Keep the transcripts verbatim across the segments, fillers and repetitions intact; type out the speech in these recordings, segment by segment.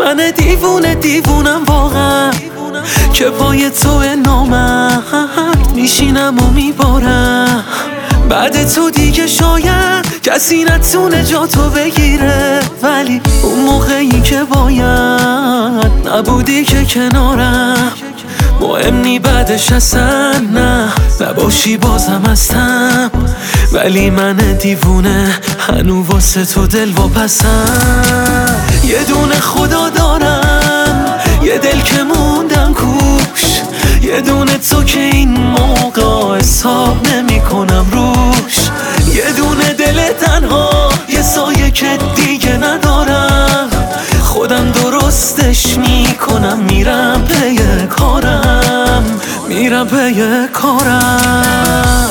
من دیوونه دیوونم واقعا که پای تو نامرد میشینم و میبارم. بعد تو دیگه شاید کسی نتونه جا تو بگیره، ولی اون موقعی که باید نبودی که کنارم. مهم نی بعدش اصلا نه نباشی بازم هستم، ولی من دیوونه هنو واسه تو دل واپسم. یه دونه خدا دارم، یه دل که موندم کوش، یه دونه تو که این موقع حساب نمی کنم روش. یه دونه دل تنها، یه سایه که دیگه ندارم، خودم درستش میکنم، میرم پی کارم، میرم پی کارم.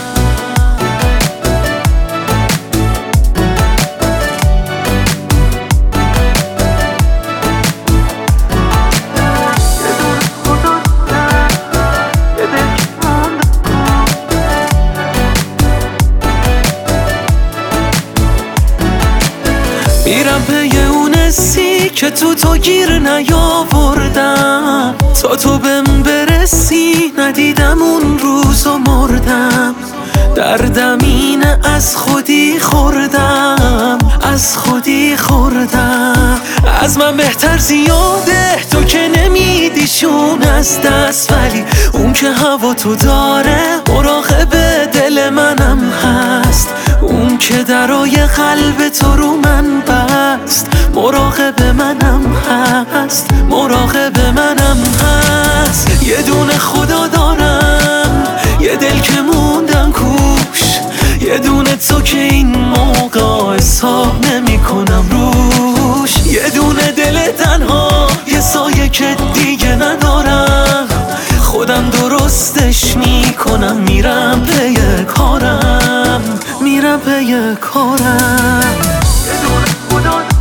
میرم پی اون حسی که تو تو گیر نیاوردم، تا تو بهم برسی ندیدم اون روز و مردم. دردم اینه از خودی خوردم، از خودی خوردم. از من بهتر زیاده تو که نمیدیشون از دست، ولی اون که هوا تو داره مراقب دل منم هست. اون که درای قلب تو رو من بست، مراقب منم هست، مراقب منم هست. یه دونه خدا دارم، یه دل که موندم کوش، یه دونه تو که این موقع حساب نمی کنم روش. یه دونه دل تنها، یه سایه که دیگه ندارم، خودم درستش میکنم، میرم پی کارم، میرم پی کارم. یه دونه خدا